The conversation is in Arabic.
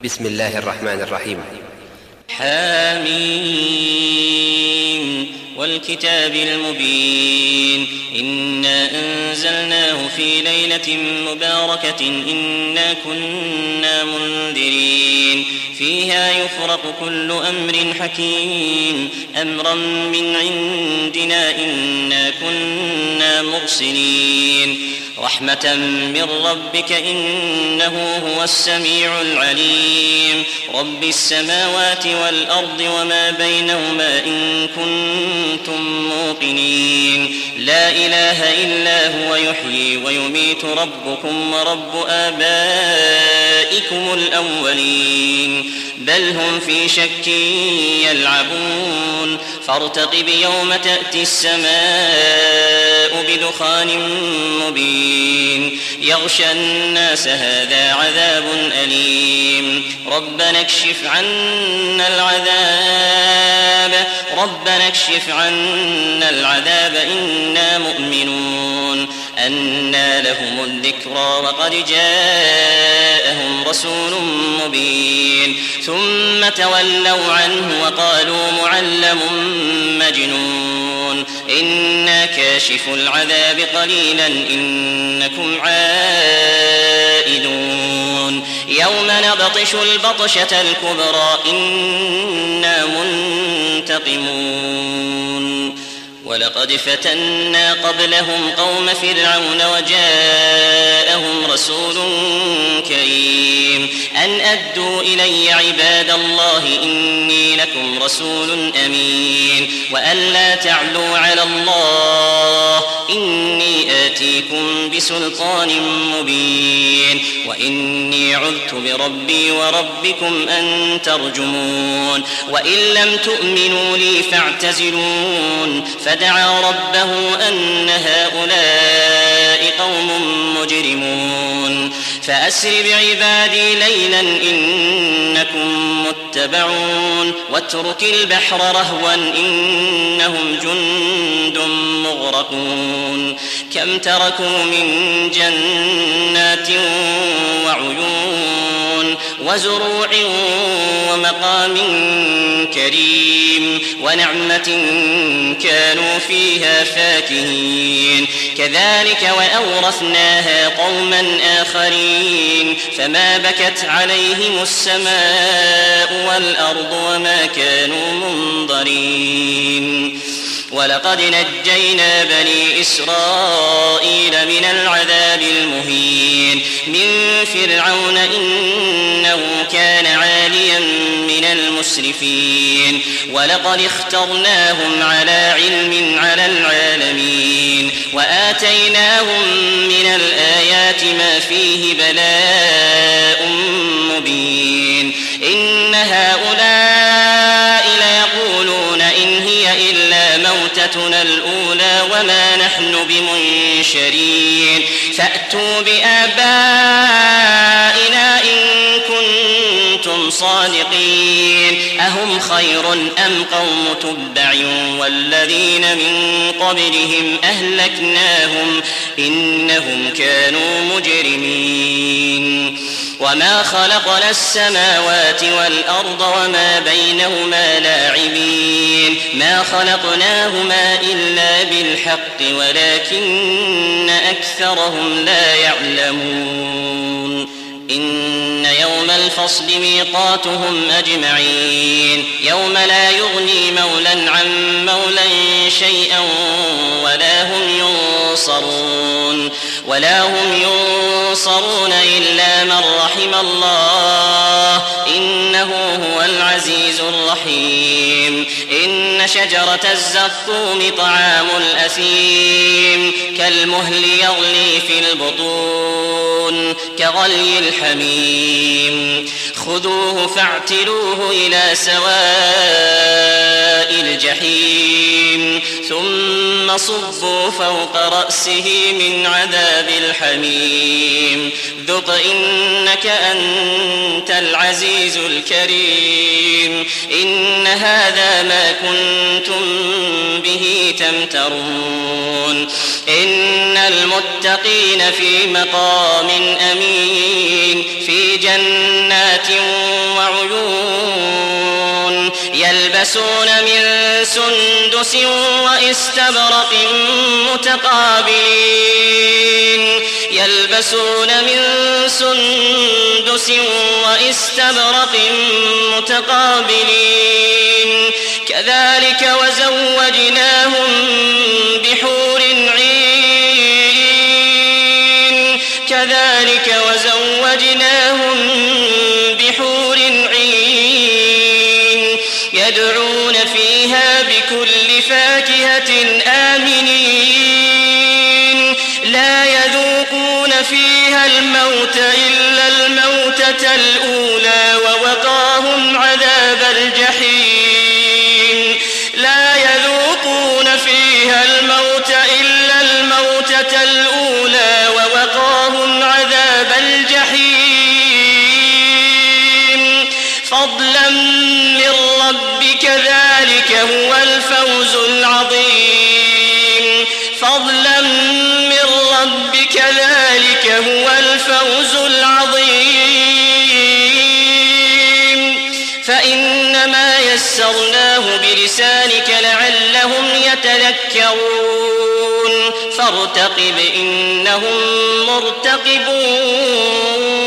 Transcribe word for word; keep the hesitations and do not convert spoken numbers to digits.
بسم الله الرحمن الرحيم. حامين والكتاب المبين إنا أنزلناه في ليلة مباركة إنا كنا منذرين فيها يفرق كل أمر حكيم أمرا من عندنا إنا كنا مرسلين رحمة من ربك إنه هو السميع العليم رب السماوات والأرض وما بينهما إن كنتم موقنين لا إله إلا هو يحيي ويميت ربكم ورب آبائكم الأولين بل هم في شك يلعبون فارتقب يوم تأتي السماء بدخان مبين يغشى الناس هذا عذاب أليم ربنا اكشف عنا العذاب ربنا اكشف عنا العذاب إنا مؤمنون أنى لهم الذكرى وقد جاءهم رسول مبين ثم تولوا عنه وقالوا معلم مجنون إنا كاشف العذاب قليلا إنكم عائدون يوم نبطش البطشة الكبرى إنا منتقمون ولقد فتنا قبلهم قوم فرعون وجاءهم رسول كريم أن أدوا إلي عباد الله إني لكم رسول أمين وأن لا تعلوا على الله إني آتيكم بسلطان مبين وإني عذت بربي وربكم أن ترجمون وإن لم تؤمنوا لي فاعتزلون فدعا ربه أن هؤلاء قوم مجرمون فأسر بعبادي ليلا إنكم متبعون واترك البحر رهوا إنهم جند مغرقون كم تركوا من جنات وعيون وزروع ومقام كريم ونعمة كانوا فيها فاكهين كذلك وأورثناها قوما آخرين فما بكت عليهم السماء والأرض وما كانوا منظرين ولقد نجينا بني إسرائيل من العذاب المهين من فرعون إنه كان عاليا من المسرفين ولقد اخترناهم على علم على العالمين وآتيناهم من الآيات ما فيه بلاء مبين إن هؤلاء ليقولون إن هي إلا موتتنا الأولى وما نحن بمنشرين فأتوا بآبائنا إن كنتم صادقين أهم خير أم قوم تبع والذين من قبلهم أهلكناهم إنهم كانوا مجرمين وما خلقنا السماوات والأرض وما بينهما لاعبين ما خلقناهما إلا بالحق ولكن أكثرهم لا يعلمون إن يوم الفصل ميقاتهم أجمعين يوم لا يغني مولا عن مولا شيئا ولا هم ينصرون ولا هم ينصرون إلا من رحم الله إنه هو العزيز الرحيم إن شجرة الزقوم طعام الأثيم كالمهل يغلي في البطون كغلي الحميم خذوه فاعتلوه إلى سواء الجحيم ثم صبوا فوق رأسه من عذاب الحميم ذق إنك أنت العزيز الكريم إن هذا ما كنتم به تمترون إن المتقين في مقام أمين في جنات يلبسون من سندس وإستبرق متقابلين يلبسون من سندس وإستبرق متقابلين كذلك وزوجناهم بحور عين كذلك وزوجناهم بحور عين يدعون فيها بكل فاكهة آمنين لا يذوقون فيها الموت إلا الموتة الأولى ووقاهم عذاب الجحيم لا يذوقون فيها الموت إلا الموتة الأولى ووقاهم عذاب الجحيم فضلا من ربك ذلك هو الفوز العظيم فضلا من ربك ذلك هو الفوز العظيم فإنما يسرناه بلسانك لعلهم يتذكرون فارتقب إنهم مرتقبون